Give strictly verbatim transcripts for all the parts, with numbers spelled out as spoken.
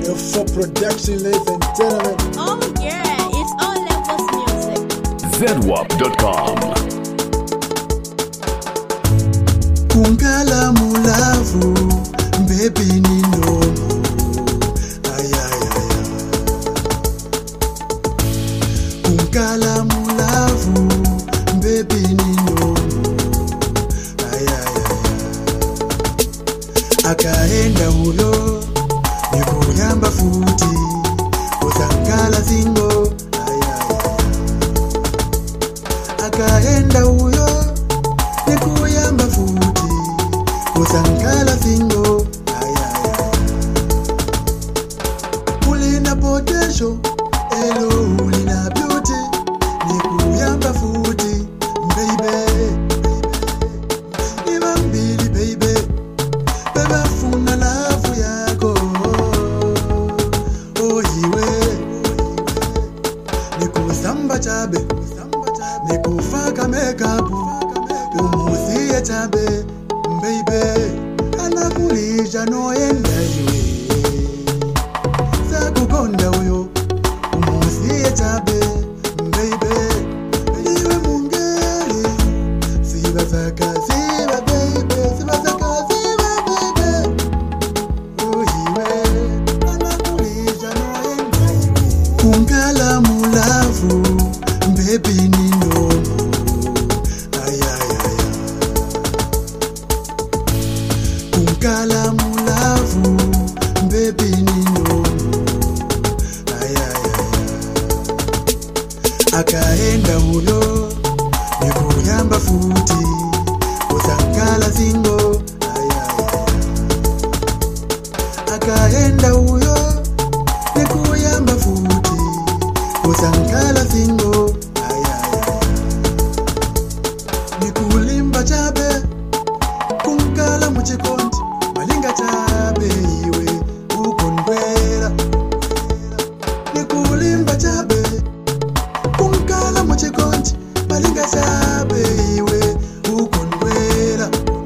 For production, ladies and gentlemen. Oh yeah, it's all levels music. Z W A P dot com. Kungala mulavu, baby ni nomo. Ay ay ay ay. Kungala mulavu, baby ni nomo. Ay ay ay ay. Akaenda ulo. Nikuyamba futi Uzangala zingo ayaya. Akaenda uyo Nikuyamba futi Uzangala zingo ayaya. Ulina potential Elo ulina beauty Nikuyamba futi baby. Nimambili baby. Beba funa lafu yako. Nikusamba chabe, nikufaka makeup, umuzie chabe, baby. Anakulisha no enda iwe, sakukonda uyo, umuzie chabe, baby. Iwe mungeli, siba saka, siba baby, siba saka, siba baby. Oh iwe, anakulisha no enda iwe. Kungala mulavu, baby ni nomo. Ay ay ay ay. Kungala mulavu, baby ni nomo. Ay ay ay ay. Akaenda ulo, nikuyamba futi, Uzangala zingo. Ay ay ay. Akaenda uyo, nikuyamba futi, Uzangala zingo. Ayaya. Nikulimba chabe, Kungala muchikonti, malinga chabe iwe ukondwela. Nikulimba chabe, Kungala muchikonti, malinga chabe iwe ukondwela.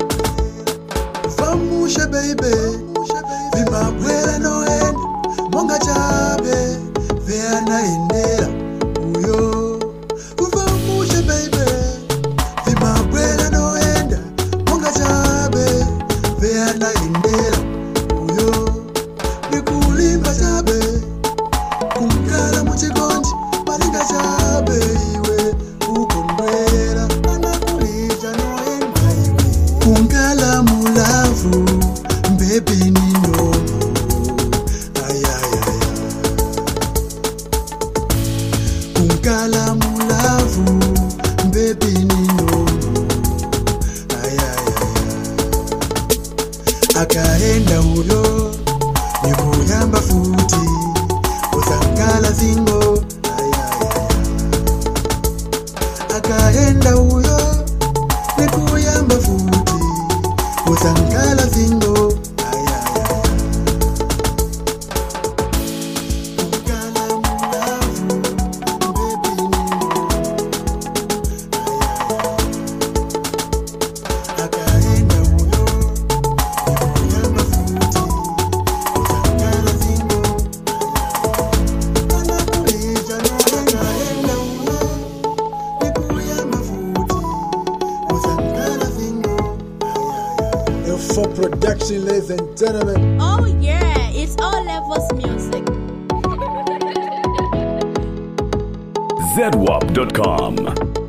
Famushe baby, vimabwela noenda, monga chabe, veana endela uyo. Ufamushe baby, vimabwela noenda, monga chabe, veana endela uyo. Nikulimba chabe, Kungala muchikonti, malinga chabe iwe ukondwela. Anakulisha noenda iwe. Kungala mulavu, baby ni nomo. Ay ay ay ay. Kungala mulavu, baby ni nomo. Ay ay ay ay. Akaenda ulo, nikuyamba futi, Uzangala zingo. Ay ay ay ay. Akaenda uyo, nikuyamba futi, Uzangala zingo. Ay ay ay ay. Kungala mulavu, baby ni nomo. Ay ay ay. Akaenda uyo, nikuyamba futi, Uzangala zingo. Anakulisha no enda uyo, nikuyamba futi, Uzangala zingo. Ay ay ay. For production, ladies and gentlemen. Oh yeah, it's all levels music. Z W A P dot com.